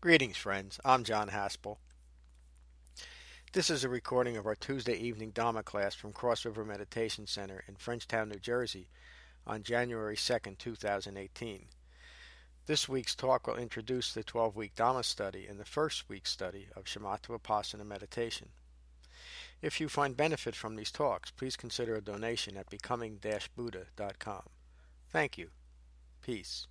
Greetings, friends. I'm John Haspel. This is a recording of our Tuesday evening Dhamma class from Cross River Meditation Center in Frenchtown, New Jersey on January 2nd, 2018. This week's talk will introduce the 12-week Dhamma study and the first week's study of Shamatha Vipassana meditation. If you find benefit from these talks, please consider a donation at becoming-buddha.com. Thank you. Peace.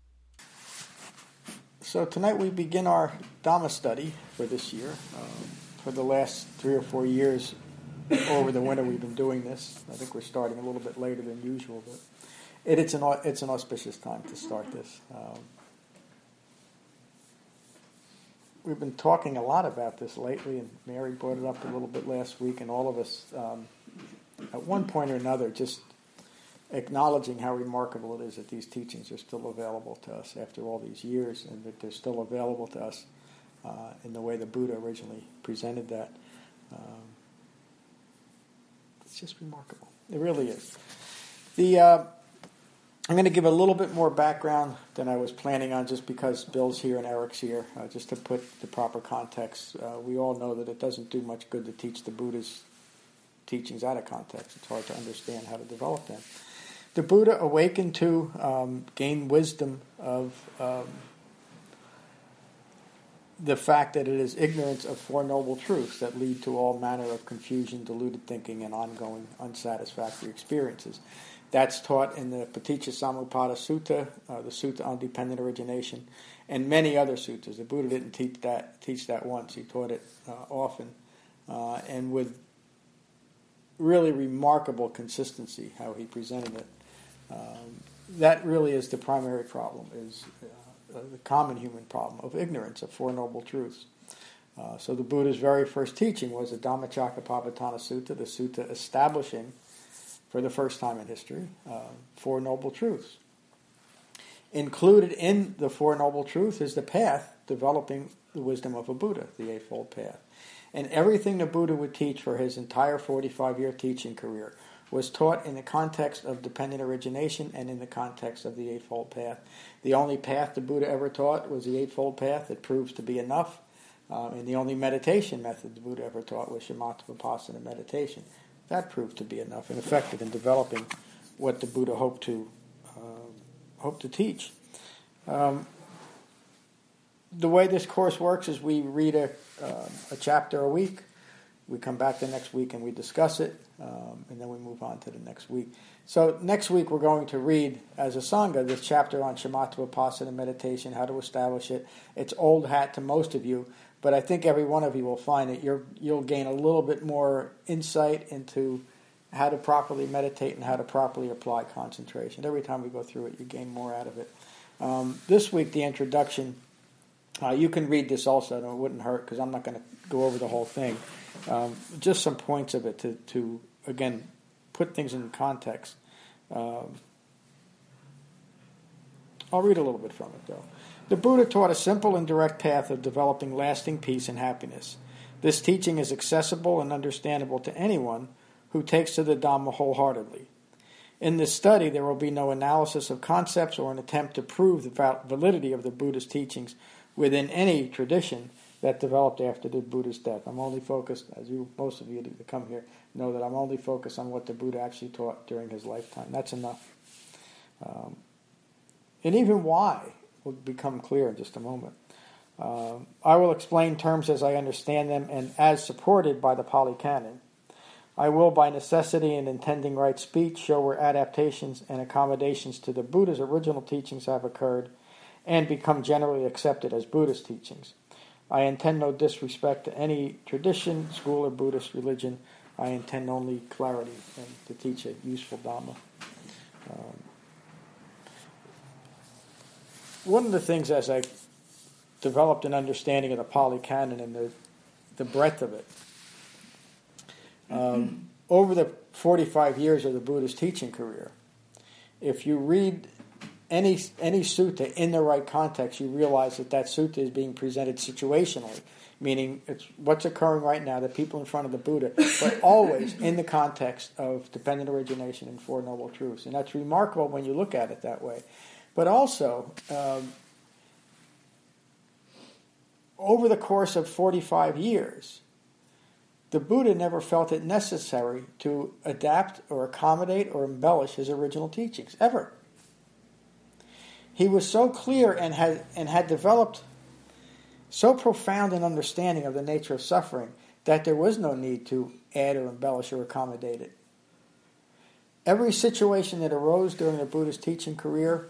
So tonight we begin our Dhamma study for this year. For the last 3 or 4 years over the winter we've been doing this. I think we're starting a little bit later than usual, but it's an auspicious time to start this. We've been talking a lot about this lately, and Mary brought it up a little bit last week, and all of us, at one point or another, just acknowledging how remarkable it is that these teachings are still available to us after all these years, and that they're still available to us in the way the Buddha originally presented that. It's just remarkable. It really is. I'm going to give a little bit more background than I was planning on, just because Bill's here and Eric's here, just to put the proper context. We all know that it doesn't do much good to teach the Buddha's teachings out of context. It's hard to understand how to develop them. The Buddha awakened to gain wisdom of the fact that it is ignorance of Four Noble Truths that lead to all manner of confusion, deluded thinking, and ongoing unsatisfactory experiences. That's taught in the Paticca Samuppada Sutta, the Sutta on Dependent Origination, and many other suttas. The Buddha didn't teach that once. He taught it often, and with really remarkable consistency how he presented it. That really is the primary problem, is the common human problem of ignorance of Four Noble Truths. So the Buddha's very first teaching was the Dhammacakkappavattana Sutta, the sutta establishing, for the first time in history, Four Noble Truths. Included in the Four Noble Truths is the path developing the wisdom of a Buddha, the Eightfold Path. And everything the Buddha would teach for his entire 45-year teaching career was taught in the context of dependent origination and in the context of the Eightfold Path. The only path the Buddha ever taught was the Eightfold Path. It proves to be enough. And the only meditation method the Buddha ever taught was Shamatha Vipassana meditation. That proved to be enough and effective in developing what the Buddha hoped to teach. The way this course works is we read a chapter a week. We come back the next week and we discuss it, and then we move on to the next week. So next week we're going to read, as a Sangha, this chapter on Shamatha Vipassana meditation, how to establish it. It's old hat to most of you, but I think every one of you will find that you'll gain a little bit more insight into how to properly meditate and how to properly apply concentration. Every time we go through it, you gain more out of it. This week, the introduction, you can read this also, no, it wouldn't hurt, because I'm not going to go over the whole thing. Just some points of it to again, put things in context. I'll read a little bit from it, though. The Buddha taught a simple and direct path of developing lasting peace and happiness. This teaching is accessible and understandable to anyone who takes to the Dhamma wholeheartedly. In this study, there will be no analysis of concepts or an attempt to prove the validity of the Buddha's teachings within any tradition that developed after the Buddha's death. I'm only focused, as most of you that come here know, that I'm only focused on what the Buddha actually taught during his lifetime. That's enough. And even why will become clear in just a moment. I will explain terms as I understand them and as supported by the Pali Canon. I will, by necessity and intending right speech, show where adaptations and accommodations to the Buddha's original teachings have occurred and become generally accepted as Buddhist teachings. I intend no disrespect to any tradition, school, or Buddhist religion. I intend only clarity and to teach a useful Dhamma. One of the things, as I developed an understanding of the Pali Canon and the breadth of it, over the 45 years of the Buddha's teaching career, if you read any sutta in the right context, you realize that sutta is being presented situationally, meaning it's what's occurring right now, the people in front of the Buddha, but always in the context of dependent origination and Four Noble Truths. And that's remarkable when you look at it that way. But also, over the course of 45 years, the Buddha never felt it necessary to adapt or accommodate or embellish his original teachings, ever. He was so clear and had developed so profound an understanding of the nature of suffering that there was no need to add or embellish or accommodate it. Every situation that arose during the Buddha's teaching career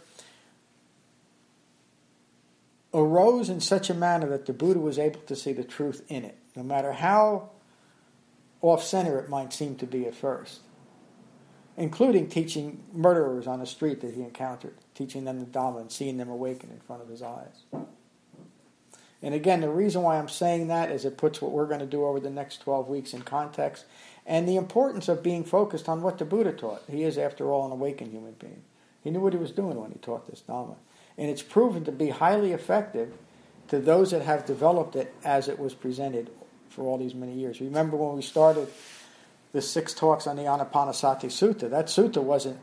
arose in such a manner that the Buddha was able to see the truth in it, no matter how off-center it might seem to be at first, including teaching murderers on the street that he encountered, teaching them the Dhamma and seeing them awaken in front of his eyes. And again, the reason why I'm saying that is it puts what we're going to do over the next 12 weeks in context, and the importance of being focused on what the Buddha taught. He is, after all, an awakened human being. He knew what he was doing when he taught this Dhamma. And it's proven to be highly effective to those that have developed it as it was presented for all these many years. Remember when we started the 6 talks on the Anapanasati Sutta, that sutta wasn't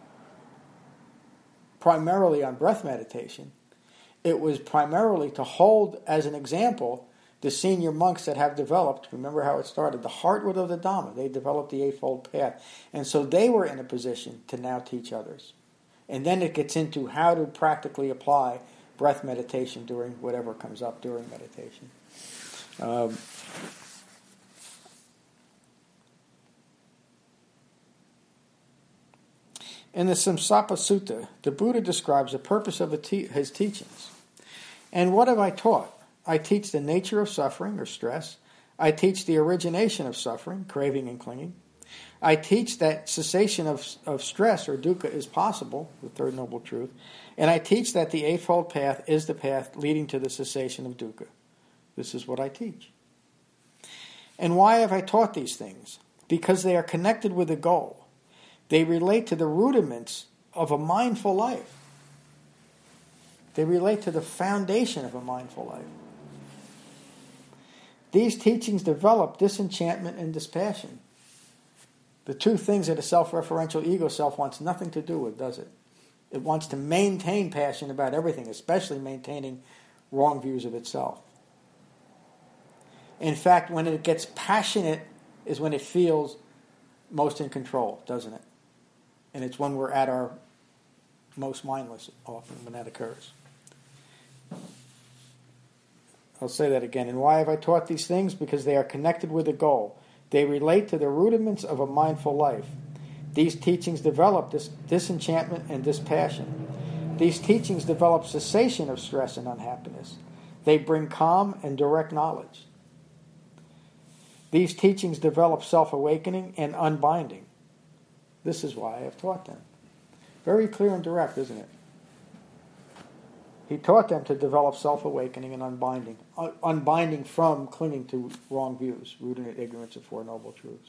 primarily on breath meditation. It was primarily to hold as an example the senior monks that have developed, remember how it started, the heartwood of the Dhamma. They developed the Eightfold Path. And so they were in a position to now teach others. And then it gets into how to practically apply breath meditation during whatever comes up during meditation. In the Samsapa Sutta, the Buddha describes the purpose of his teachings. And what have I taught? I teach the nature of suffering or stress. I teach the origination of suffering, craving and clinging. I teach that cessation of stress or dukkha is possible, the third noble truth. And I teach that the Eightfold Path is the path leading to the cessation of dukkha. This is what I teach. And why have I taught these things? Because they are connected with the goal. They relate to the rudiments of a mindful life. They relate to the foundation of a mindful life. These teachings develop disenchantment and dispassion. The two things that a self-referential ego self wants nothing to do with, does it? It wants to maintain passion about everything, especially maintaining wrong views of itself. In fact, when it gets passionate is when it feels most in control, doesn't it? And it's when we're at our most mindless, often, when that occurs. I'll say that again. And why have I taught these things? Because they are connected with a goal. They relate to the rudiments of a mindful life. These teachings develop this disenchantment and dispassion. These teachings develop cessation of stress and unhappiness. They bring calm and direct knowledge. These teachings develop self-awakening and unbinding. This is why I have taught them. Very clear and direct, isn't it? He taught them to develop self-awakening and unbinding. Unbinding from clinging to wrong views, rooted in ignorance of Four Noble Truths.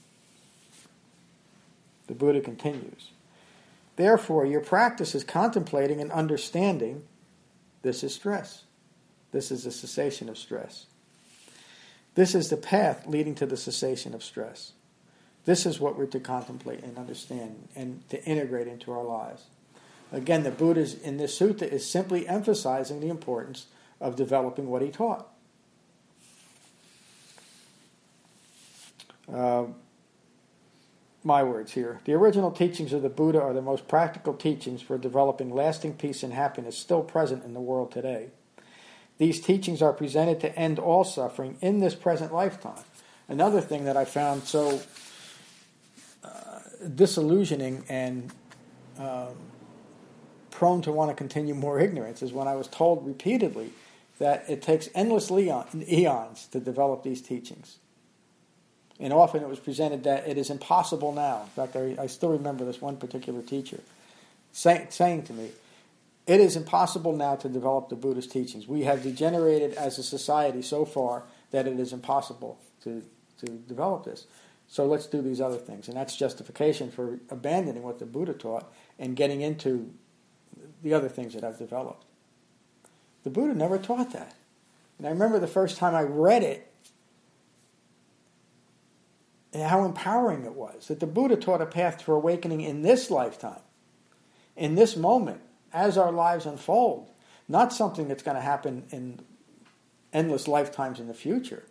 The Buddha continues. Therefore, your practice is contemplating and understanding this is stress. This is the cessation of stress. This is the path leading to the cessation of stress. This is what we're to contemplate and understand and to integrate into our lives. Again, the Buddha in this sutta is simply emphasizing the importance of developing what he taught. My words here. The original teachings of the Buddha are the most practical teachings for developing lasting peace and happiness still present in the world today. These teachings are presented to end all suffering in this present lifetime. Another thing that I found so disillusioning and prone to want to continue more ignorance is when I was told repeatedly that it takes endless eons to develop these teachings. And often it was presented that it is impossible now. In fact, I still remember this one particular teacher saying to me, it is impossible now to develop the Buddhist teachings. We have degenerated as a society so far that it is impossible to develop this. So let's do these other things. And that's justification for abandoning what the Buddha taught and getting into the other things that I've developed. The Buddha never taught that. And I remember the first time I read it, and how empowering it was. That the Buddha taught a path to awakening in this lifetime, in this moment, as our lives unfold. Not something that's going to happen in endless lifetimes in the future.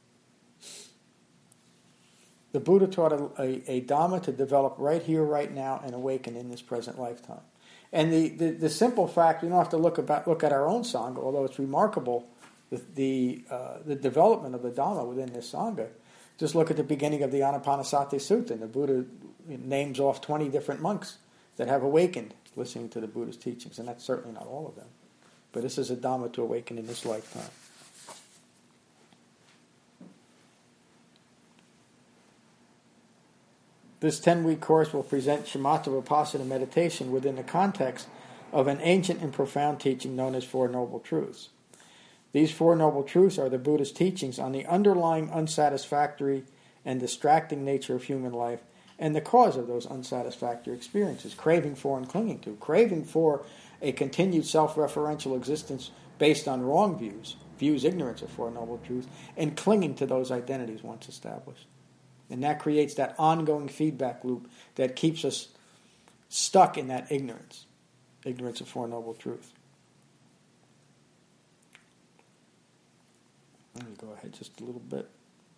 The Buddha taught a Dhamma to develop right here, right now, and awaken in this present lifetime. And the simple fact, we don't have to look at our own Sangha, although it's remarkable the development of the Dhamma within this Sangha. Just look at the beginning of the Anapanasati Sutta, and the Buddha names off 20 different monks that have awakened listening to the Buddha's teachings, and that's certainly not all of them. But this is a Dhamma to awaken in this lifetime. This 10-week course will present Shamatha Vipassana meditation within the context of an ancient and profound teaching known as Four Noble Truths. These Four Noble Truths are the Buddha's teachings on the underlying unsatisfactory and distracting nature of human life and the cause of those unsatisfactory experiences, craving for and clinging to, craving for a continued self-referential existence based on wrong views ignorance of Four Noble Truths, and clinging to those identities once established. And that creates that ongoing feedback loop that keeps us stuck in that ignorance of Four Noble Truths. Let me go ahead just a little bit.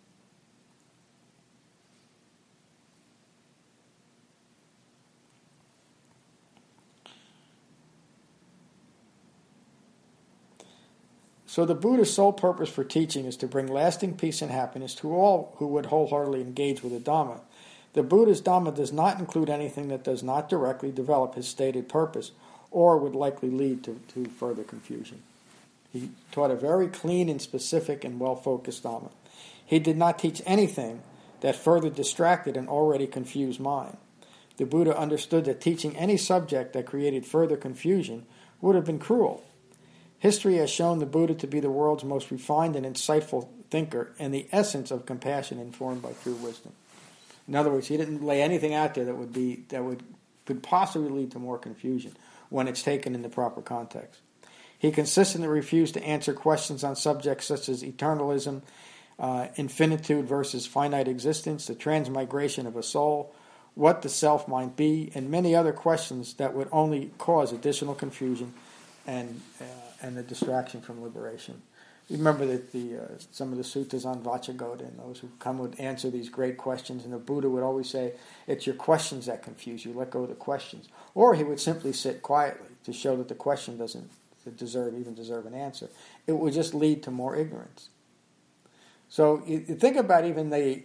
So the Buddha's sole purpose for teaching is to bring lasting peace and happiness to all who would wholeheartedly engage with the Dhamma. The Buddha's Dhamma does not include anything that does not directly develop his stated purpose or would likely lead to further confusion. He taught a very clean and specific and well-focused Dhamma. He did not teach anything that further distracted an already confused mind. The Buddha understood that teaching any subject that created further confusion would have been cruel. History has shown the Buddha to be the world's most refined and insightful thinker and the essence of compassion informed by true wisdom. In other words, he didn't lay anything out there that could possibly lead to more confusion when it's taken in the proper context. He consistently refused to answer questions on subjects such as eternalism, infinitude versus finite existence, the transmigration of a soul, what the self might be, and many other questions that would only cause additional confusion and the distraction from liberation. You remember that some of the suttas on Vacchagotta, and those who come would answer these great questions, and the Buddha would always say, it's your questions that confuse you, let go of the questions. Or he would simply sit quietly to show that the question doesn't deserve an answer. It would just lead to more ignorance. So you think about even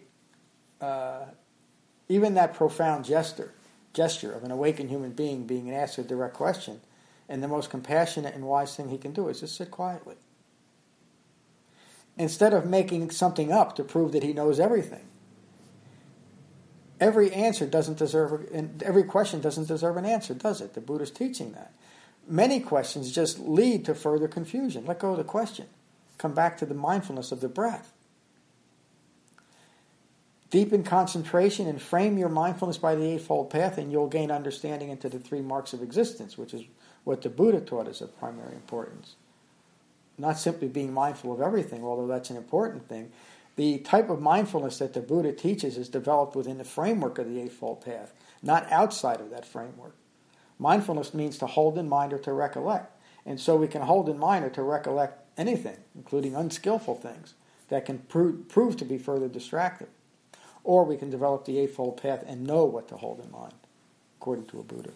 that profound gesture of an awakened human being asked a direct question, and the most compassionate and wise thing he can do is just sit quietly. Instead of making something up to prove that he knows everything. Every question doesn't deserve an answer, does it? The Buddha's teaching that. Many questions just lead to further confusion. Let go of the question. Come back to the mindfulness of the breath. Deepen concentration and frame your mindfulness by the Eightfold Path, and you'll gain understanding into the three marks of existence, which is what the Buddha taught is of primary importance. Not simply being mindful of everything, although that's an important thing. The type of mindfulness that the Buddha teaches is developed within the framework of the Eightfold Path, not outside of that framework. Mindfulness means to hold in mind or to recollect. And so we can hold in mind or to recollect anything, including unskillful things, that can prove to be further distracted. Or we can develop the Eightfold Path and know what to hold in mind, according to a Buddha.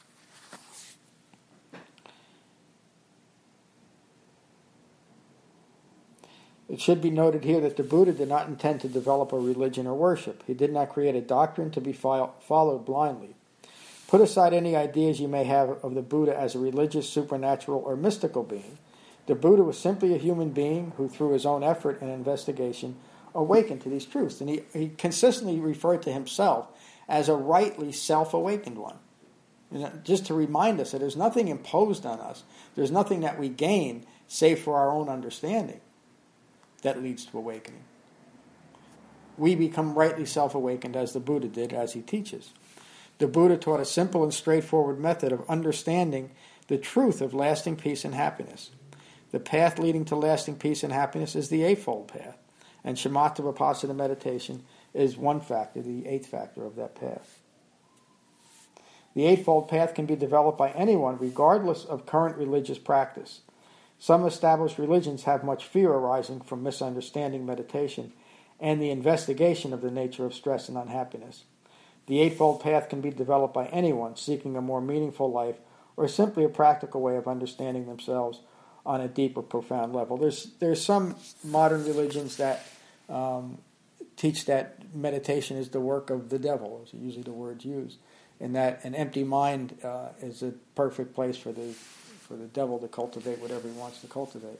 It should be noted here that the Buddha did not intend to develop a religion or worship. He did not create a doctrine to be followed blindly. Put aside any ideas you may have of the Buddha as a religious, supernatural, or mystical being. The Buddha was simply a human being who, through his own effort and investigation, awakened to these truths. And he consistently referred to himself as a rightly self-awakened one. And just to remind us that there's nothing imposed on us. There's nothing that we gain save for our own understanding that leads to awakening. We become rightly self-awakened as the Buddha did, as he teaches. The Buddha taught a simple and straightforward method of understanding the truth of lasting peace and happiness. The path leading to lasting peace and happiness is the Eightfold Path, and Shamatha Vipassana meditation is one factor, the eighth factor of that path. The Eightfold Path can be developed by anyone regardless of current religious practice. Some established religions have much fear arising from misunderstanding meditation and the investigation of the nature of stress and unhappiness. The Eightfold Path can be developed by anyone seeking a more meaningful life or simply a practical way of understanding themselves on a deeper, profound level. There's some modern religions that teach that meditation is the work of the devil, is usually the words used, and that an empty mind is a perfect place for the devil to cultivate whatever he wants to cultivate.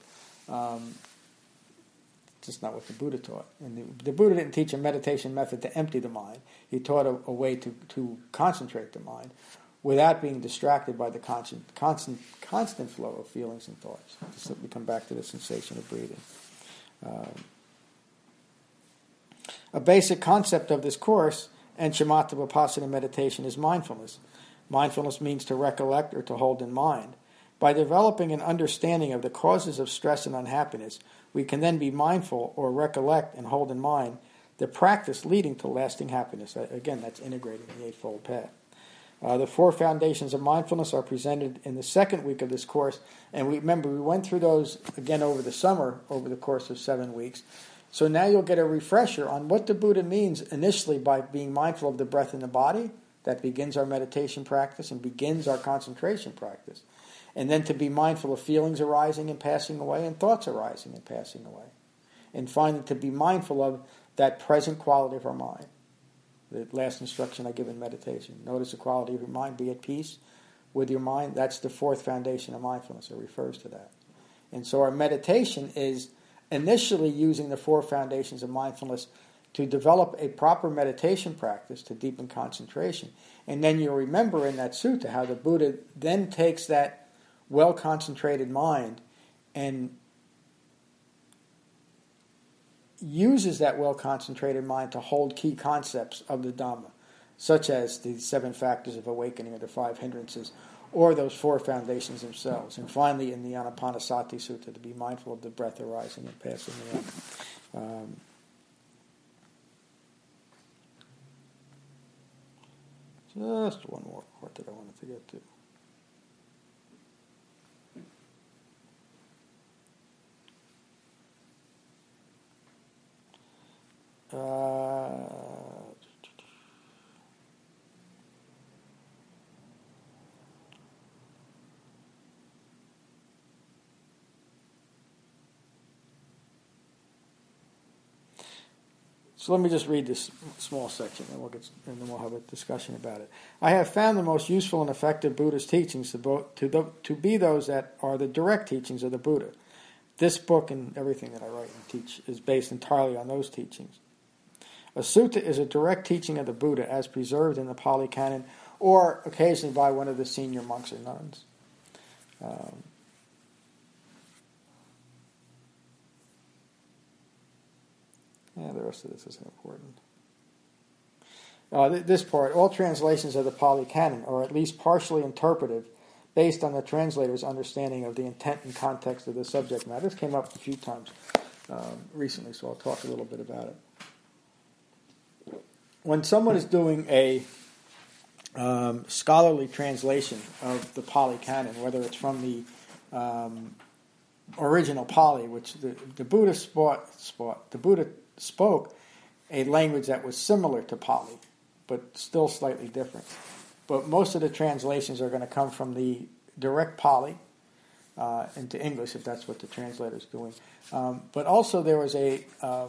Just not what the Buddha taught. And the Buddha didn't teach a meditation method to empty the mind. He taught a way to concentrate the mind without being distracted by the constant flow of feelings and thoughts. To simply come back to the sensation of breathing. A basic concept of this course and Shamatha Vipassana meditation is mindfulness. Mindfulness means to recollect or to hold in mind. By developing an understanding of the causes of stress and unhappiness, we can then be mindful or recollect and hold in mind the practice leading to lasting happiness. Again, that's integrating the Eightfold Path. The 4 foundations of mindfulness are presented in the second week of this course, and we went through those again over the summer, over the course of 7 weeks. So now you'll get a refresher on what the Buddha means initially by being mindful of the breath in the body. That begins our meditation practice and begins our concentration practice. And then to be mindful of feelings arising and passing away and thoughts arising and passing away. And finally to be mindful of that present quality of our mind. The last instruction I give in meditation. Notice the quality of your mind, be at peace with your mind. That's the 4th foundation of mindfulness. It refers to that. And so our meditation is initially using the 4 foundations of mindfulness to develop a proper meditation practice to deepen concentration. And then you'll remember in that sutta how the Buddha then takes that well-concentrated mind and uses that well-concentrated mind to hold key concepts of the Dhamma, such as the 7 factors of awakening or the 5 hindrances, or those 4 foundations themselves. And finally, in the Anapanasati Sutta, to be mindful of the breath arising and passing away. Just one more part that I wanted to get to. So let me just read this small section, and then we'll have a discussion about it. I have found the most useful and effective Buddhist teachings to be those that are the direct teachings of the Buddha. This book and everything that I write and teach is based entirely on those teachings. A sutta is a direct teaching of the Buddha as preserved in the Pali Canon or occasionally by one of the senior monks or nuns. The rest of this is important. This part, all translations of the Pali Canon are at least partially interpretive based on the translator's understanding of the intent and context of the subject matter. This came up a few times recently, so I'll talk a little bit about it. When someone is doing a scholarly translation of the Pali Canon, whether it's from the original Pali, which the Buddha spoke a language that was similar to Pali, but still slightly different. But most of the translations are going to come from the direct Pali into English, if that's what the translator is doing. But also there was a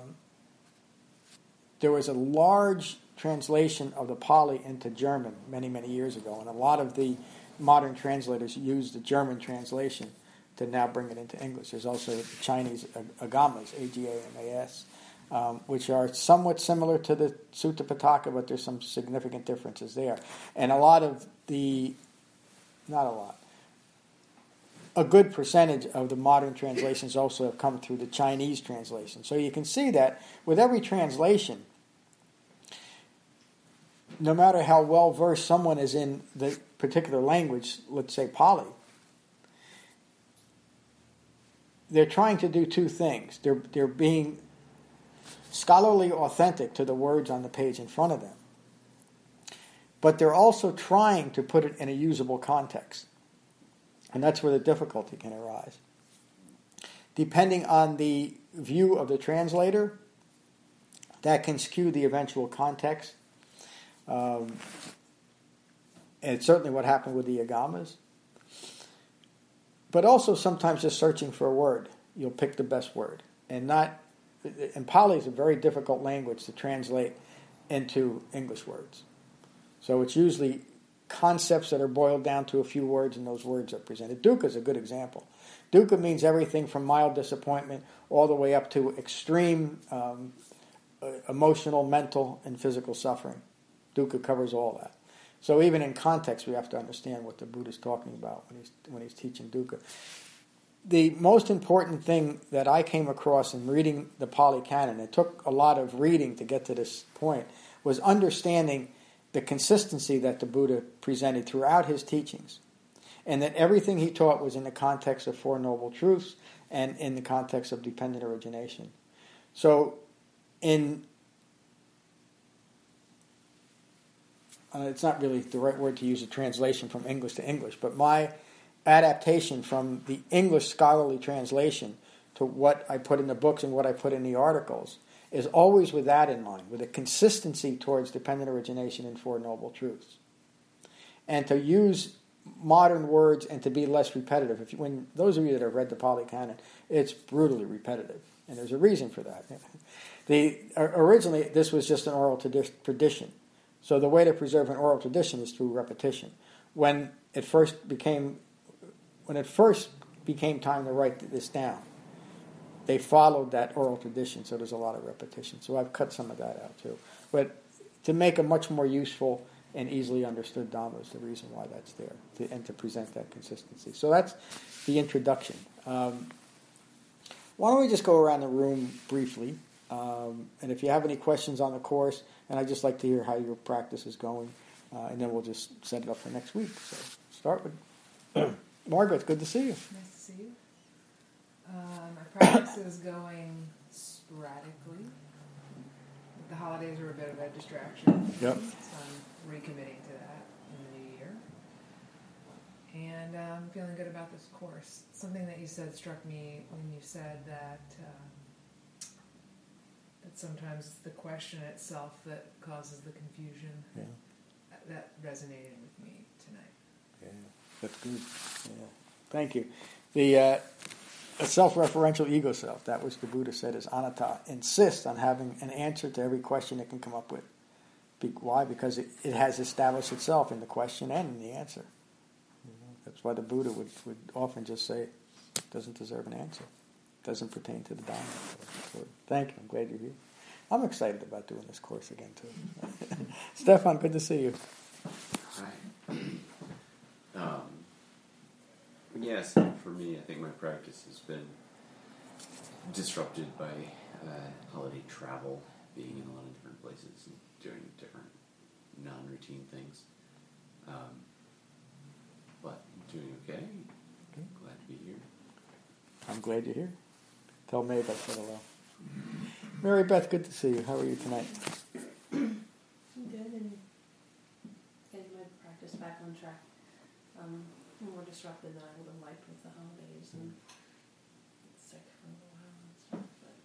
large translation of the Pali into German many, many years ago, and a lot of the modern translators use the German translation to now bring it into English. There's also the Chinese agamas, A-G-A-M-A-S, which are somewhat similar to the Sutta Pitaka, but there's some significant differences there. And a good percentage of the modern translations also have come through the Chinese translation. So you can see that with every translation, no matter how well versed someone is in the particular language, let's say Pali, they're trying to do 2 things. They're being scholarly authentic to the words on the page in front of them, but they're also trying to put it in a usable context. And that's where the difficulty can arise. depending on the view of the translator, that can skew the eventual context. And it's certainly what happened with the Agamas. But also sometimes just searching for a word. You'll pick the best word. And Pali is a very difficult language to translate into English words. So it's usually concepts that are boiled down to a few words, and those words are presented. Dukkha is a good example. Dukkha means everything from mild disappointment all the way up to extreme emotional, mental, and physical suffering. Dukkha covers all that. So even in context, we have to understand what the Buddha is talking about when he's teaching dukkha. The most important thing that I came across in reading the Pali Canon, it took a lot of reading to get to this point, was understanding the consistency that the Buddha presented throughout his teachings, and that everything he taught was in the context of Four Noble Truths and in the context of dependent origination. So it's not really the right word to use a translation from English to English, but my adaptation from the English scholarly translation to what I put in the books and what I put in the articles is always with that in mind, with a consistency towards dependent origination and Four Noble Truths. And to use modern words and to be less repetitive. When those of you that have read the Pali Canon, it's brutally repetitive, and there's a reason for that. Originally, this was just an oral tradition. So the way to preserve an oral tradition is through repetition. When it first became time to write this down, they followed that oral tradition, so there's a lot of repetition. So I've cut some of that out too. But to make a much more useful and easily understood Dhamma is the reason why that's there, and to present that consistency. So that's the introduction. Why don't we just go around the room briefly, and if you have any questions on the course, and I'd just like to hear how your practice is going, and then we'll just set it up for next week. So start with Margaret. Good to see you. Nice to see you. My practice is going sporadically. The holidays are a bit of a distraction. Yep. So I'm recommitting to that in the new year. And I'm feeling good about this course. Something that you said struck me when you said that sometimes it's the question itself that causes the confusion. Yeah. That resonated with me tonight. Yeah, that's good. Yeah. Thank you. The a self-referential ego self, that which the Buddha said is anatta, insists on having an answer to every question it can come up with. Why? Because it has established itself in the question and in the answer. That's why the Buddha would often just say, it doesn't deserve an answer. It doesn't pertain to the Dhamma. So, thank you. I'm glad you're here. I'm excited about doing this course again, too. Stefan, good to see you. Hi. Yes, for me, I think my practice has been disrupted by holiday travel, being in a lot of different places and doing different non-routine things. But I'm doing okay. Glad to be here. I'm glad you're here. Tell Mary Beth hello. Mary Beth, good to see you. How are you tonight? I'm good and getting my practice back on track. More disrupted than I would have liked with the holidays and sick for a while and stuff. But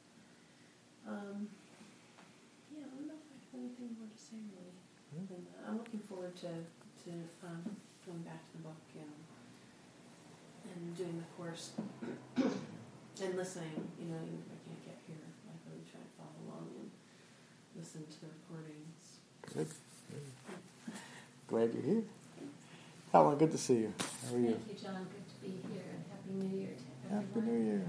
yeah, I don't know if I have anything more to say really. And, I'm looking forward to going back to the book and doing the course and listening. Even if I can't get here, I really try to follow along and listen to the recordings. Good. Glad you're here. Helen, good to see you. How are you? Thank you, John. Good to be here, and Happy New Year to everyone. Happy New Year.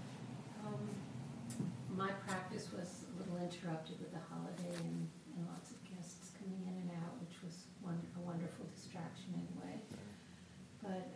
My practice was a little interrupted with the holiday and lots of guests coming in and out, which was a wonderful distraction anyway. But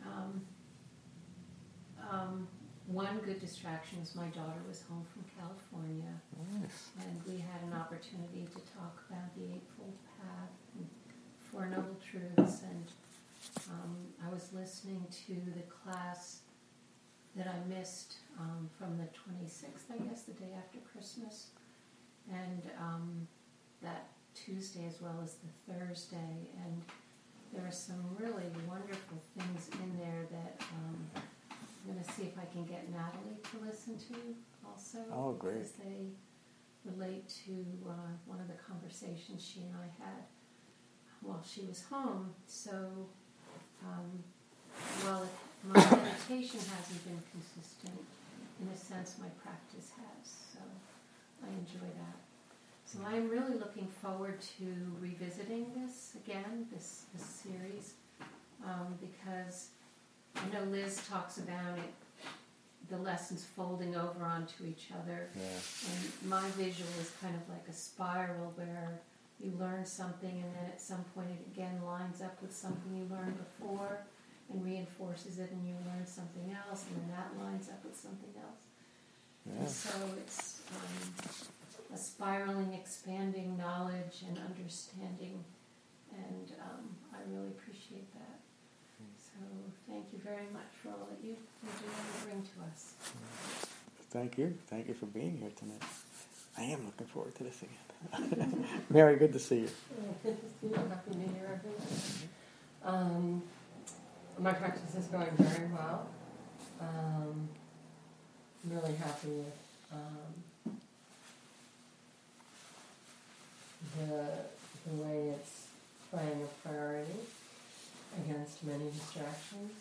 one good distraction was my daughter was home from California, Nice. and we had an opportunity to talk about the Eightfold Path and Four Noble Truths, and I was listening to the class that I missed from the 26th, I guess, the day after Christmas, and that Tuesday as well as the Thursday, and there are some really wonderful things in there that I'm going to see if I can get Natalie to listen to also. Oh, great. Because they relate to one of the conversations she and I had while she was home. So while my meditation hasn't been consistent, in a sense my practice has. So I enjoy that. So I'm really looking forward to revisiting this again, this series, because I know Liz talks about it, the lessons folding over onto each other. Yeah. And my visual is kind of like a spiral where you learn something and then at some point it again lines up with something you learned before and reinforces it, and you learn something else and then that lines up with something else. Yeah. And so it's a spiraling, expanding knowledge and understanding, and I really appreciate that. So thank you very much for all that you do and bring to us. Thank you. Thank you for being here tonight. I am looking forward to this again. Mary, good to see you. Good to see you. Happy New Year, everyone. My practice is going very well. I'm really happy with the way it's playing a priority against many distractions.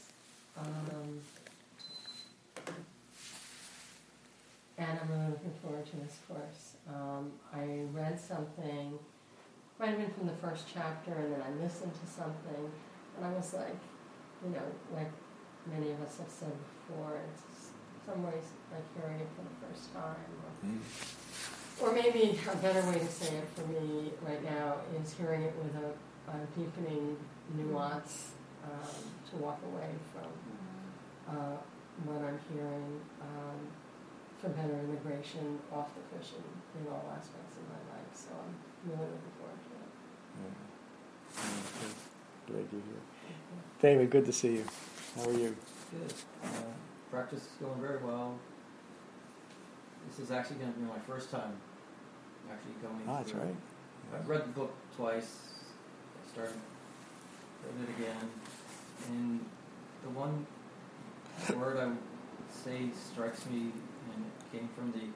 And I'm really looking forward to this course. I read something, might have been from the first chapter, and then I listened to something, and I was like, like many of us have said before, it's in some ways like hearing it for the first time. Or maybe a better way to say it for me right now is hearing it with a deepening nuance to walk away from what I'm hearing for better integration off the cushion in all aspects of my life. So I'm really looking forward to it. Yeah. Great you're here. David, good to see you. How are you? Good. Practice is going very well. This is actually going to be my first time actually going That's through. right. I've read the book twice. I started read it again. And the one word I would say strikes me, and it came from the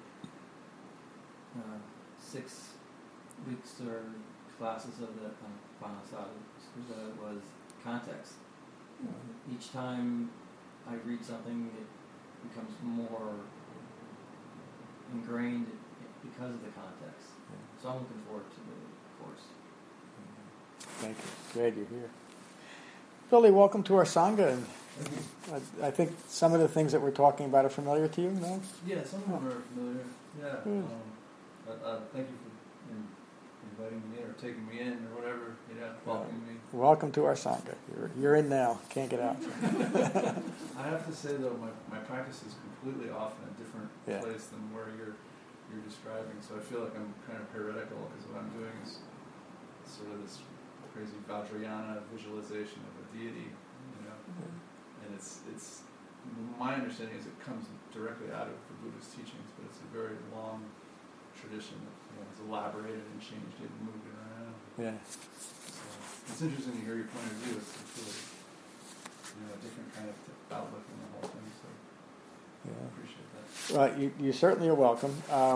6 weeks or classes of the Panasada, was context. Each time I read something, it becomes more ingrained because of the context. Yeah. So I'm looking forward to the course. Thank you. Glad you're here. Billy, welcome to our Sangha. And I think some of the things that we're talking about are familiar to you, no? Yeah, some of them are familiar. Yeah. Good. Thank you for inviting me in or taking me in or whatever. Welcoming me. Welcome to our Sangha. You're in now. Can't get out. I have to say though, my practice is completely off in a different place than where you're describing. So I feel like I'm kind of heretical because what I'm doing is sort of this crazy Vajrayana visualization of a deity, and it's my understanding is it comes directly out of the Buddhist teachings, but it's a very long tradition that has elaborated and changed it and moved it around. Yeah. So it's interesting to hear your point of view. It's really a different kind of outlook on the whole thing. So I appreciate that. Well, you certainly are welcome.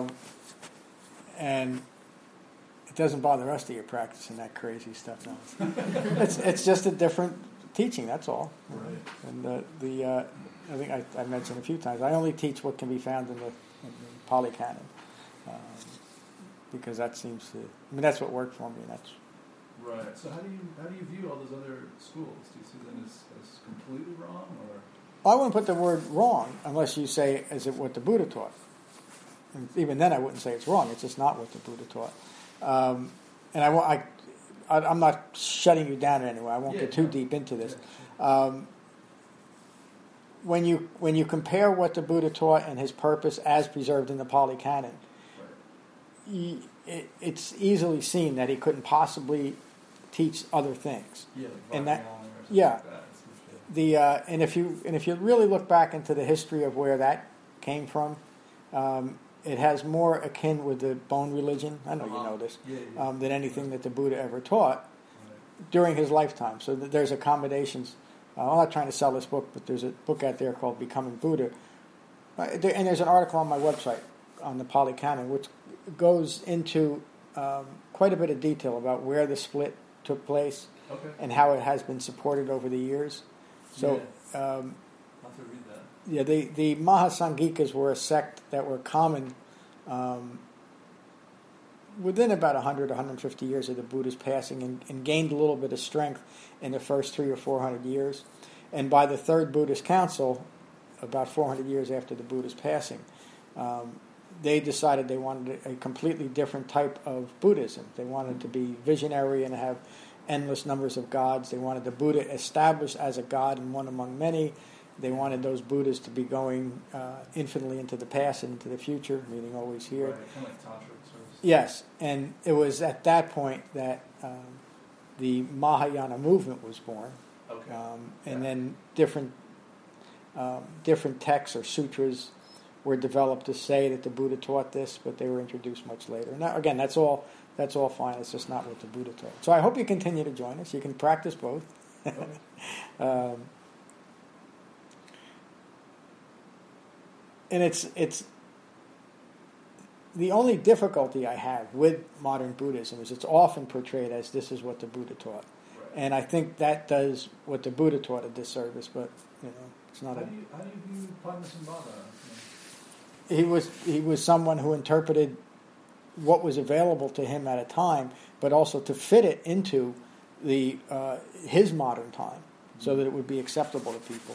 And it doesn't bother us that you're practicing that crazy stuff now. It's just a different teaching, that's all. Right. And I think I mentioned a few times, I only teach what can be found in the Pali Canon. Because that seems to, that's what worked for me. That's right. So how do you view all those other schools? Do you see them as completely wrong, or? I wouldn't put the word wrong unless you say, is it what the Buddha taught? And even then I wouldn't say it's wrong. It's just not what the Buddha taught. And I'm not shutting you down in any way. I won't get too deep into this. Yeah, sure. When you compare what the Buddha taught and his purpose as preserved in the Pali Canon, it's easily seen that he couldn't possibly teach other things. Yeah, and like that, and if you really look back into the history of where that came from, it has more akin with the Bon religion. I know you know this, than anything that the Buddha ever taught during his lifetime. So there's accommodations I'm not trying to sell this book, but there's a book out there called Becoming Buddha. And there's an article on my website on the Pali Canon, which goes into quite a bit of detail about where the split took place and how it has been supported over the years. So, I'll have to read that. yeah, the Mahasangikas were a sect that were common within about 100, 150 years of the Buddha's passing and gained a little bit of strength in the first 300 or 400 years. And by the Third Buddhist Council, about 400 years after the Buddha's passing, they decided they wanted a completely different type of Buddhism. They wanted to be visionary and have endless numbers of gods. They wanted the Buddha established as a god and one among many. They wanted those Buddhas to be going infinitely into the past and into the future, meaning always here. Right, kind of like Tantra sort of. Yes, and it was at that point that the Mahayana movement was born. Okay. And then different texts or sutras were developed to say that the Buddha taught this, but they were introduced much later. Now, again, that's all fine. It's just not what the Buddha taught. So I hope you continue to join us. You can practice both. Okay. And it's the only difficulty I have with modern Buddhism is it's often portrayed as this is what the Buddha taught. Right. And I think that does what the Buddha taught a disservice, but it's not How do you view Padmasambhava? He was someone who interpreted what was available to him at a time, but also to fit it into his modern time, so that it would be acceptable to people.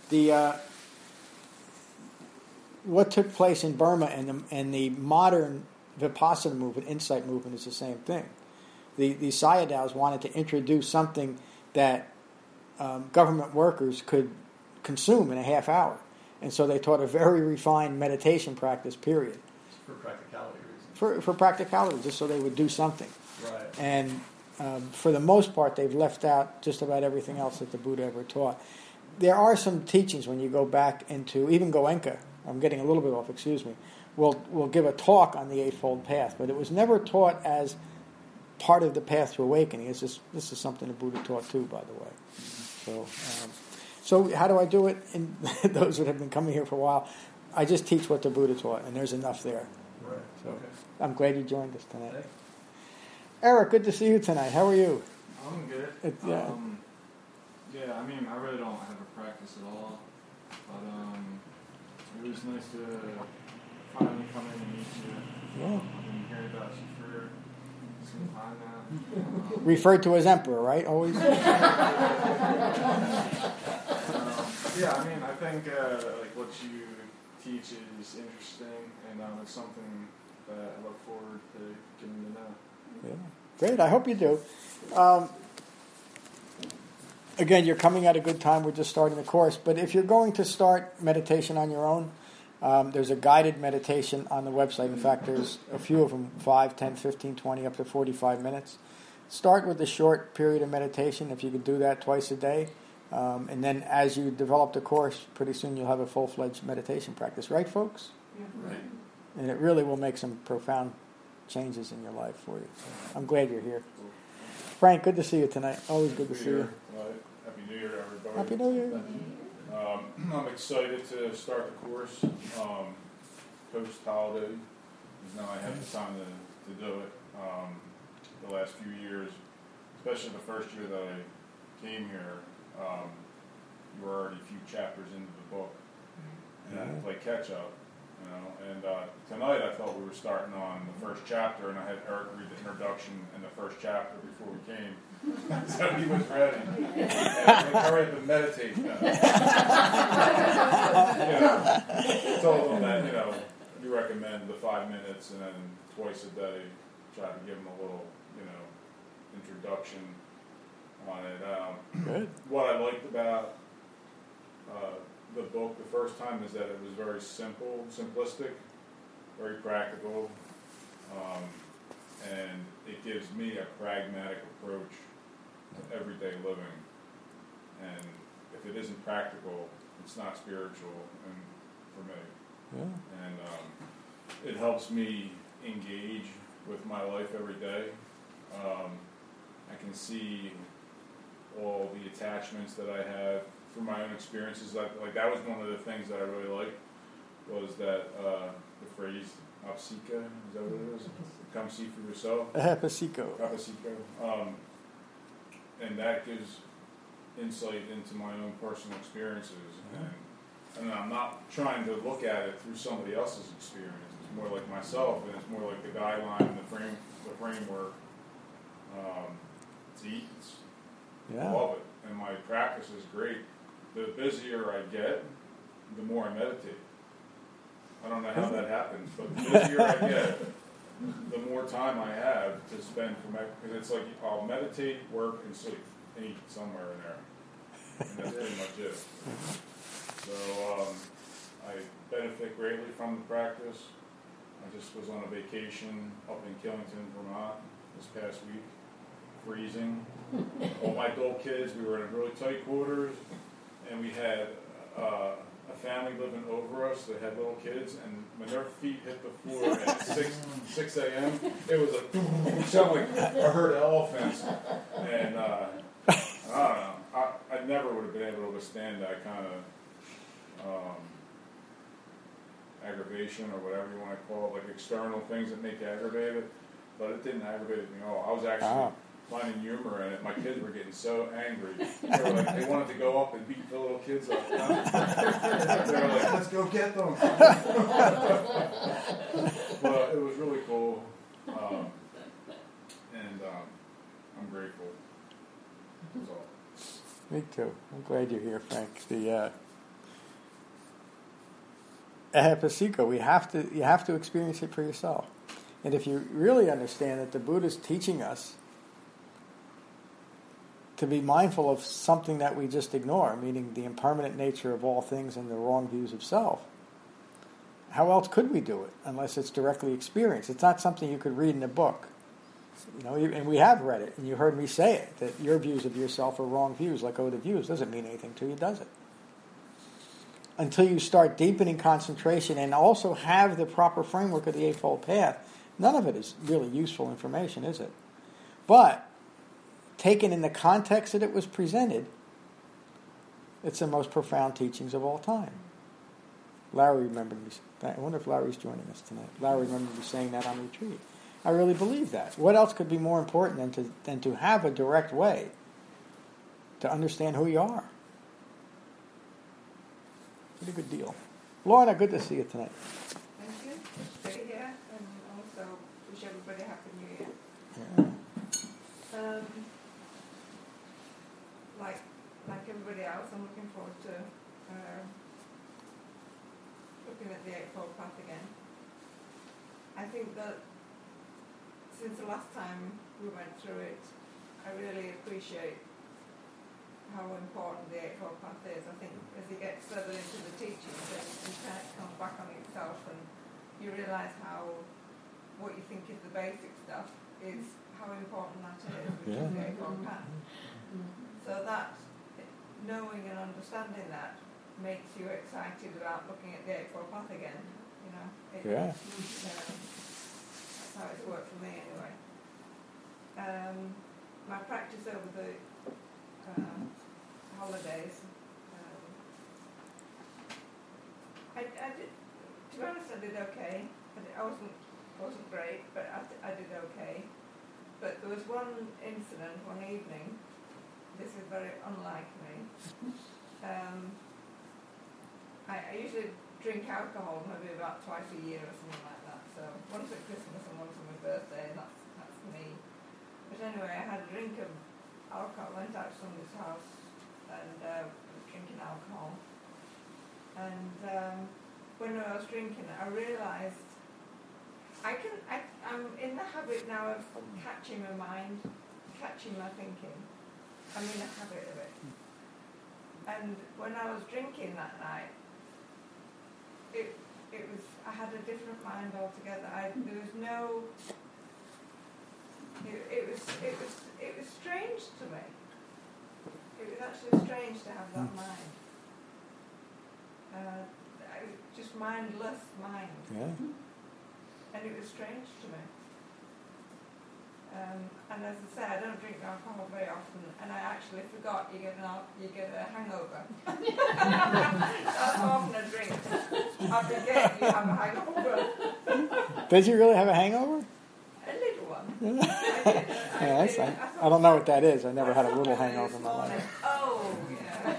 What took place in Burma and the modern Vipassana movement, insight movement, is the same thing. The Sayadaws wanted to introduce something that government workers could consume in a half hour. And so they taught a very refined meditation practice, period. For practicality reasons. For practicality, just so they would do something. Right. And for the most part, they've left out just about everything else that the Buddha ever taught. There are some teachings when you go back into, even Goenka, I'm getting a little bit off, excuse me, will give a talk on the Eightfold Path, but it was never taught as part of the path to awakening. This is something the Buddha taught too, by the way. So how do I do it? And those that have been coming here for a while, I just teach what the Buddha taught, and there's enough there. Right. So Okay. I'm glad you joined us tonight. Thanks. Eric, good to see you tonight. How are you? I'm good. Yeah. Yeah, I mean, I really don't have a practice at all, but it was nice to finally come in and meet you. Yeah. I've been hearing about you for some time now. Referred to as Emperor, right? Always? Yeah, I mean, I think like what you teach is interesting, and it's something that I look forward to getting to know. Yeah. Great. I hope you do. Again, you're coming at a good time. We're just starting the course. But if you're going to start meditation on your own, there's a guided meditation on the website. In fact, there's a few of them, 5, 10, 15, 20, up to 45 minutes. Start with a short period of meditation, if you could do that twice a day. And then as you develop the course, pretty soon you'll have a full-fledged meditation practice. Right, folks? Right. And it really will make some profound changes in your life for you. So I'm glad you're here. Frank, good to see you tonight. Always good to see you. Happy New Year, everybody. Happy New Year. I'm excited to start the course post-holiday, because now I have the time to do it. The last few years, especially the first year that I came here, you were already a few chapters into the book, and I had to play catch-up. And tonight I thought we were starting on the first chapter, and I had Eric read the introduction and the first chapter before we came, so he was ready. And hurry up and meditate now. Told him that we recommend the 5 minutes, and then twice a day try to give him a little introduction on it. Good. What I liked about the book the first time is that it was very simplistic, very practical, and it gives me a pragmatic approach to everyday living. And if it isn't practical, it's not spiritual for me. Yeah. And it helps me engage with my life every day. I can see all the attachments that I have from my own experiences, like that was one of the things that I really liked, was that the phrase "apsika," is that what it is? Come see for yourself. Apasico. And that gives insight into my own personal experiences, and I'm not trying to look at it through somebody else's experience. It's more like myself, and it's more like the guideline and the framework. I love it, and my practice is great. The busier I get, the more I meditate. I don't know how that happens, but the busier I get, the more time I have to spend for because it's like I'll meditate, work, and sleep, and eat somewhere in there, and that's pretty much it. So I benefit greatly from the practice. I just was on a vacation up in Killington, Vermont this past week, freezing. All my adult kids, we were in really tight quarters, and we had a family living over us that had little kids, and when their feet hit the floor at 6 a.m., it was a sounded like a herd of elephants. And I don't know, I never would have been able to withstand that kind of aggravation or whatever you want to call it, like external things that make you aggravated, but it didn't aggravate me at all. I was actually finding humor in it. My kids were getting so angry. They wanted to go up and beat the little kids up. They were like, let's go get them. But it was really cool. And I'm grateful. That's all. Me too. I'm glad you're here, Frank. The Ahapasiko, you have to experience it for yourself. And if you really understand that the Buddha's teaching us to be mindful of something that we just ignore, meaning the impermanent nature of all things and the wrong views of self, how else could we do it unless it's directly experienced? It's not something you could read in a book. And we have read it, and you heard me say it, that your views of yourself are wrong views, like Oda views. Doesn't mean anything to you, does it? Until you start deepening concentration and also have the proper framework of the Eightfold Path, none of it is really useful information, is it? But taken in the context that it was presented, it's the most profound teachings of all time. Larry remembered me. I wonder if Larry's joining us tonight. Larry remembered me saying that on retreat. I really believe that. What else could be more important than to have a direct way to understand who you are? Pretty good deal. Lorna, good to see you tonight. Thank you. Stay here, and also wish everybody a happy New Year. Yeah. Like everybody else, I'm looking forward to looking at the Eightfold Path again. I think that since the last time we went through it, I really appreciate how important the Eightfold Path is. I think as you get further into the teachings, it kind of comes back on itself, and you realise how what you think is the basic stuff is how important that is, which is the Eightfold Path. So that, knowing and understanding that, makes you excited about looking at the Eightfold Path again. That's how it's worked for me anyway. My practice over the holidays, I did, to be honest, I did okay. I wasn't great, but I did okay. But there was one incident, one evening. This is very unlike me. I usually drink alcohol maybe about twice a year or something like that. So once at Christmas and once on my birthday, and that's me. But anyway, I had a drink of alcohol. Went out to somebody's house and was drinking alcohol. And when I was drinking, I realised I'm in the habit now of catching my mind, catching my thinking. I'm in a habit of it. And when I was drinking that night, it was, I had a different mind altogether. There was no, it was strange to me. It was actually strange to have that mind. Just mindless mind. Yeah. And it was strange to me. And as I say, I don't drink alcohol very often, and I actually forgot you get a hangover. That's how often I drink. I forget you have a hangover. Did you really have a hangover? A little one. I don't know what that is. I never had a little hangover in my life. Oh, yeah.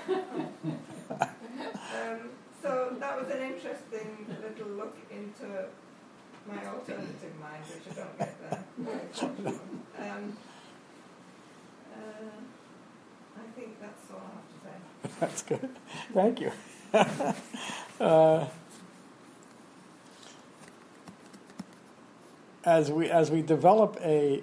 So that was an interesting little look into my alternative mind, which I don't get there. I think that's all I have to say. That's good. Thank you. As we develop a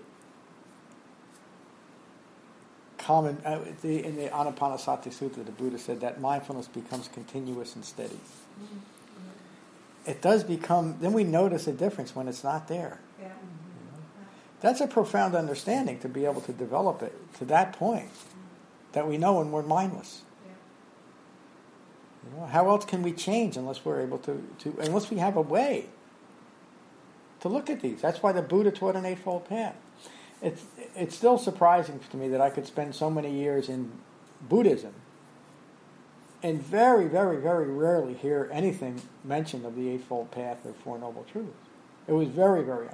common in the Anapanasati Sutta, the Buddha said that mindfulness becomes continuous and steady. Mm-hmm. It does become. Then we notice a difference when it's not there. Yeah. That's a profound understanding to be able to develop it to that point that we know when we're mindless. Yeah. How else can we change unless we're able to unless we have a way to look at these? That's why the Buddha taught an Eightfold Path. It's still surprising to me that I could spend so many years in Buddhism and very, very, very rarely hear anything mentioned of the Eightfold Path or Four Noble Truths. It was very, very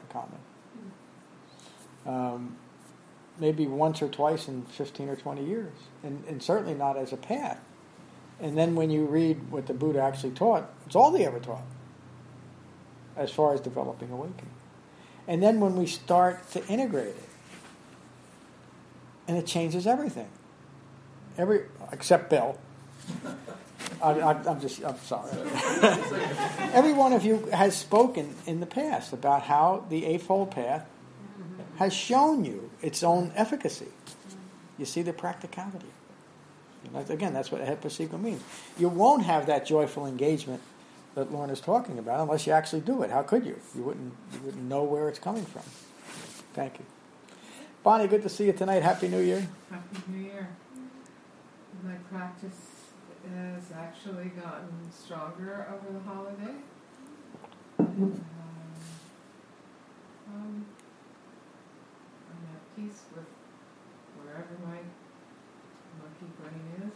uncommon. Maybe once or twice in 15 or 20 years, and certainly not as a path. And then when you read what the Buddha actually taught, it's all they ever taught as far as developing awakening. And then when we start to integrate it, and it changes everything. Except Bill. I'm sorry. Every one of you has spoken in the past about how the Eightfold Path has shown you its own efficacy. You see the practicality. Again, that's what Ehipassiko means. You won't have that joyful engagement that Lorna's talking about unless you actually do it. How could you? You wouldn't know where it's coming from. Thank you. Bonnie, good to see you tonight. Happy New Year. Happy New Year. My practice has actually gotten stronger over the holiday. I'm at peace with wherever my monkey brain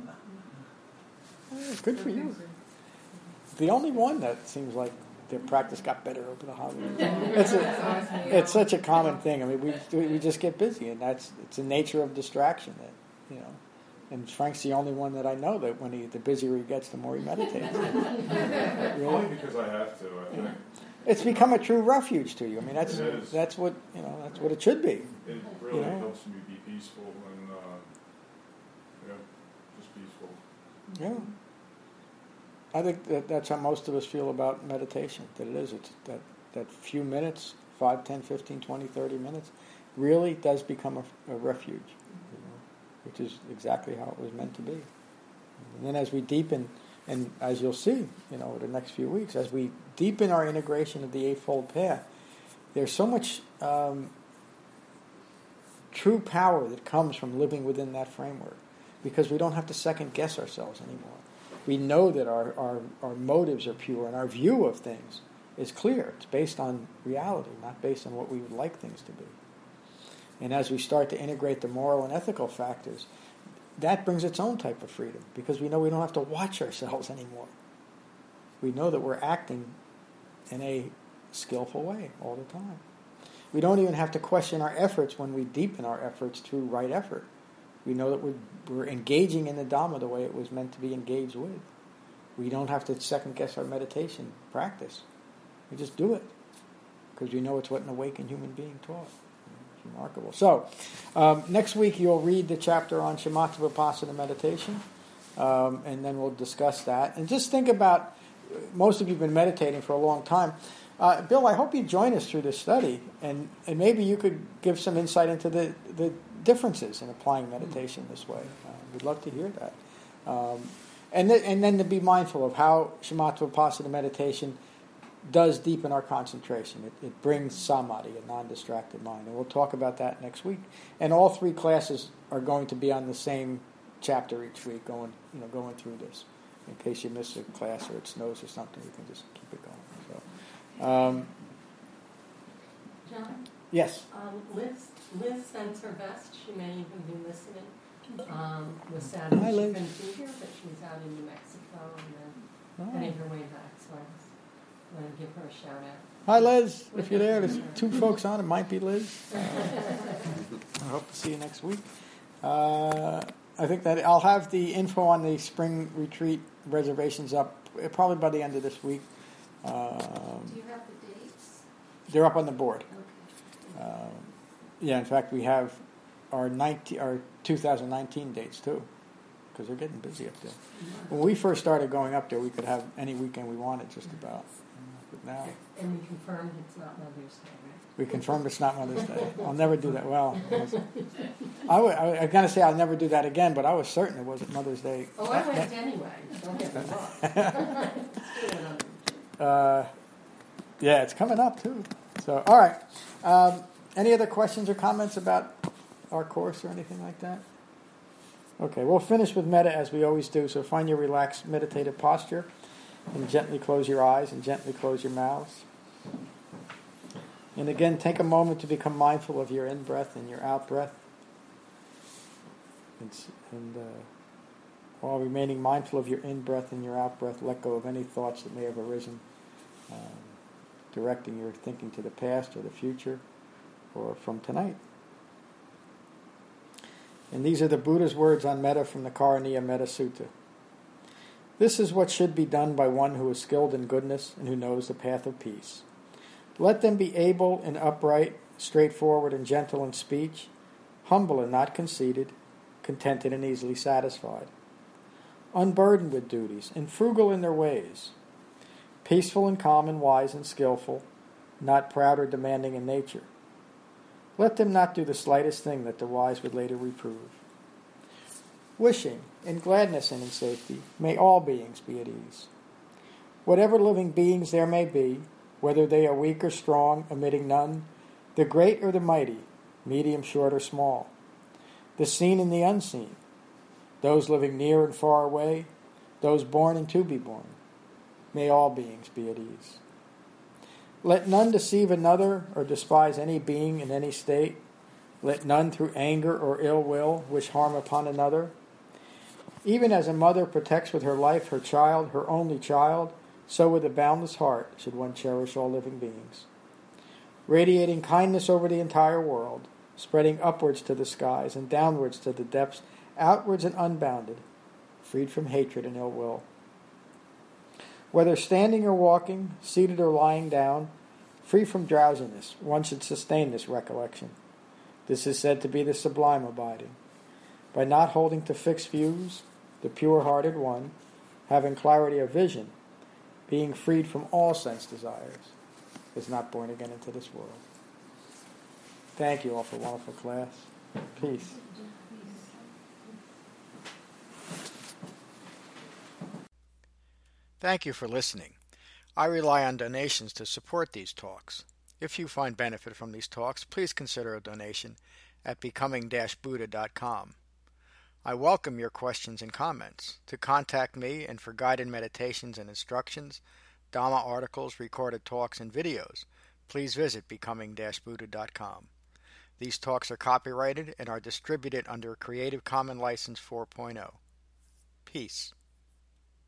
is. Good for you. The only one that seems like their practice got better over the holidays. It's such a common thing. I mean, we just get busy, and it's the nature of distraction. That and Frank's the only one that I know that the busier he gets, the more he meditates. Really? Only because I have to. I think it's become a true refuge to you. I mean, that's what that's what it should be. It really helps me be peaceful and just peaceful. Yeah. I think that's how most of us feel about meditation, that it is. It's that few minutes, 5, 10, 15, 20, 30 minutes, really does become a refuge, which is exactly how it was meant to be. And then as we deepen, and as you'll see, over the next few weeks, as we deepen our integration of the Eightfold Path, there's so much true power that comes from living within that framework, because we don't have to second guess ourselves anymore. We know that our motives are pure and our view of things is clear. It's based on reality, not based on what we would like things to be. And as we start to integrate the moral and ethical factors, that brings its own type of freedom, because we know we don't have to watch ourselves anymore. We know that we're acting in a skillful way all the time. We don't even have to question our efforts when we deepen our efforts through right effort. We know that we're engaging in the Dhamma the way it was meant to be engaged with. We don't have to second-guess our meditation practice. We just do it, because we know it's what an awakened human being taught. It's remarkable. So, next week you'll read the chapter on Shamatha Vipassana meditation, and then we'll discuss that. And just think about, most of you have been meditating for a long time. Bill, I hope you join us through this study, and maybe you could give some insight into the differences in applying meditation this way. We'd love to hear that. And then to be mindful of how Shamatha Vipassana meditation does deepen our concentration. It brings samadhi, a non-distracted mind. And we'll talk about that next week. And all 3 classes are going to be on the same chapter each week, going through this. In case you miss a class or it snows or something, you can just keep it going. So, John, Yes. Liz sends her best. She may even be listening. Was sad that Hi, she Liz. couldn't be here, but she was out in New Mexico and then heading her way back. So I just wanted to give her a shout out. Hi, Liz. If you're there's 2 folks on. It might be Liz. I hope to see you next week. I think that I'll have the info on the spring retreat reservations up probably by the end of this week. Do you have the dates? They're up on the board. Okay. Yeah, in fact, we have our 2019 dates too, because they're getting busy up there. When we first started going up there, we could have any weekend we wanted, just about. But now And we confirmed it's not Mother's Day, right? we confirmed it's not Mother's Day. I'll never do that. Well, I gotta say I'll never do that again. But I was certain it wasn't Mother's Day. Oh, I went anyway. Don't get me wrong. Yeah, it's coming up too. So, all right. Any other questions or comments about our course or anything like that? Okay, we'll finish with metta as we always do. So find your relaxed meditative posture and gently close your eyes and gently close your mouths. And again, take a moment to become mindful of your in-breath and your out-breath. And while remaining mindful of your in-breath and your out-breath, let go of any thoughts that may have arisen, directing your thinking to the past or the future or from tonight. And these are the Buddha's words on metta from the Karaniya Metta Sutta. This is what should be done by one who is skilled in goodness and who knows the path of peace. Let them be able and upright, straightforward and gentle in speech, humble and not conceited, contented and easily satisfied, unburdened with duties, and frugal in their ways, peaceful and calm and wise and skillful, not proud or demanding in nature. Let them not do the slightest thing that the wise would later reprove. Wishing, in gladness and in safety, may all beings be at ease. Whatever living beings there may be, whether they are weak or strong, omitting none, the great or the mighty, medium, short, or small, the seen and the unseen, those living near and far away, those born and to be born, may all beings be at ease. Let none deceive another or despise any being in any state. Let none through anger or ill will wish harm upon another. Even as a mother protects with her life her child, her only child, so with a boundless heart should one cherish all living beings. Radiating kindness over the entire world, spreading upwards to the skies and downwards to the depths, outwards and unbounded, freed from hatred and ill will. Whether standing or walking, seated or lying down, free from drowsiness, one should sustain this recollection. This is said to be the sublime abiding. By not holding to fixed views, the pure-hearted one, having clarity of vision, being freed from all sense desires, is not born again into this world. Thank you all for a wonderful class. Peace. Thank you for listening. I rely on donations to support these talks. If you find benefit from these talks, please consider a donation at becoming-buddha.com. I welcome your questions and comments. To contact me and for guided meditations and instructions, Dhamma articles, recorded talks, and videos, please visit becoming-buddha.com. These talks are copyrighted and are distributed under a Creative Commons License 4.0. Peace.